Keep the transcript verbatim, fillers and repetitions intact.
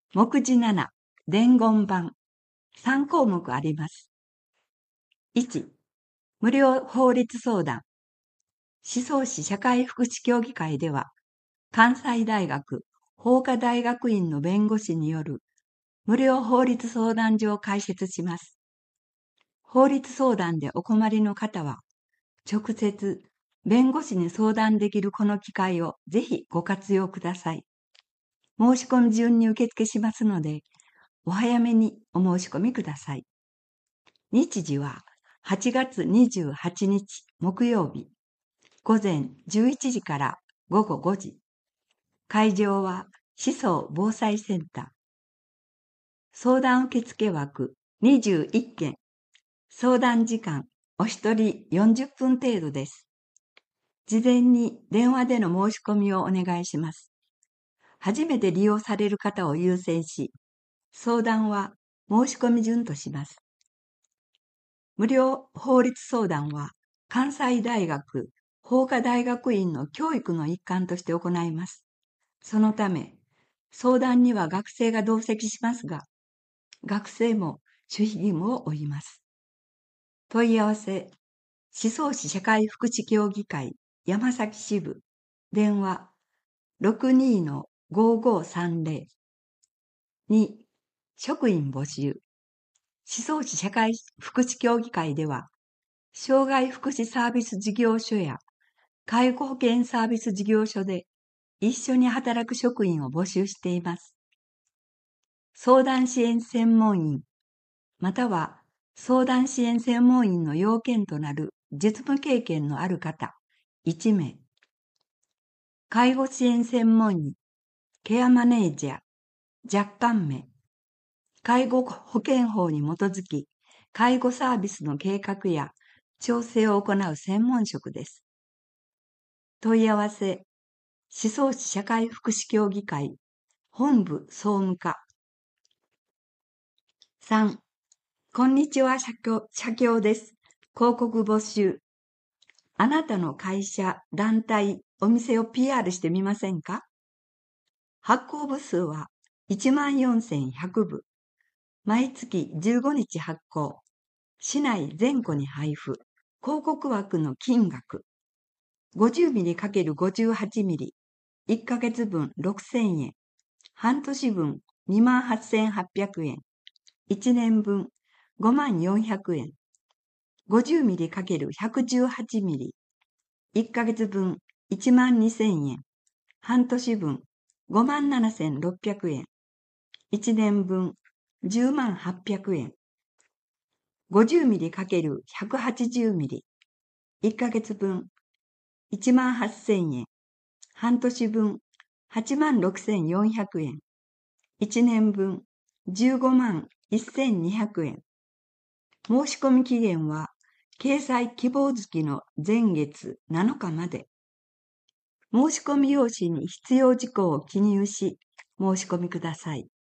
目次なな、伝言版。さん項目あります。いち、無料法律相談。思想史社会福祉協議会では、関西大学法科大学院の弁護士による無料法律相談所を開設します。法律相談でお困りの方は、直接弁護士に相談できるこの機会をぜひご活用ください。申し込み順に受付しますので、お早めにお申し込みください。日時ははちがつにじゅうはちにち木曜日、午前じゅういちじからごごごじ。会場は思想防災センター。相談受付枠にじゅういっけん。相談時間お一人よんじゅっぷん程度です。事前に電話での申し込みをお願いします。初めて利用される方を優先し、相談は申し込み順とします。無料法律相談は関西大学法科大学院の教育の一環として行います。そのため、相談には学生が同席しますが、学生も守秘義務を負います。問い合わせ、思想史社会福祉協議会山崎支部、電話 ろくにー ごーごーさんぜろ。に、職員募集。思想史社会福祉協議会では、障害福祉サービス事業所や介護保険サービス事業所で一緒に働く職員を募集しています。相談支援専門員、または相談支援専門員の要件となる実務経験のある方いちめい。介護支援専門員、ケアマネージャー若干名。介護保険法に基づき、介護サービスの計画や調整を行う専門職です。問い合わせ、思想史社会福祉協議会本部総務課。さん、こんにちは、社協、社協です。広告募集。あなたの会社、団体、お店を ピーアール してみませんか？発行部数はいちまんよんせんひゃくぶ。毎月じゅうごにち発行。市内全戸に配布。広告枠の金額。ごじゅうミリかけるごじゅうはちミリ。いっかげつぶんろくせんえん。半年分にまんはっせんはっぴゃくえん。いちねんぶんごまんよんひゃくえん。ごじゅうミリかけるひゃくじゅうはちミリ。いっかげつぶんいちまんにせんえん。半年分ごまんななせんろっぴゃくえん。いちねんぶんじゅうまんはっぴゃくえん。ごじゅうミリかけるひゃくはちじゅうミリ。いっかげつぶんいちまんはっせんえん。半年分はちまんろくせんよんひゃくえん。いちねんぶんじゅうごまんせんにひゃくえん。申し込み期限は掲載希望月の前月なのかまで。申し込み用紙に必要事項を記入し、申し込みください。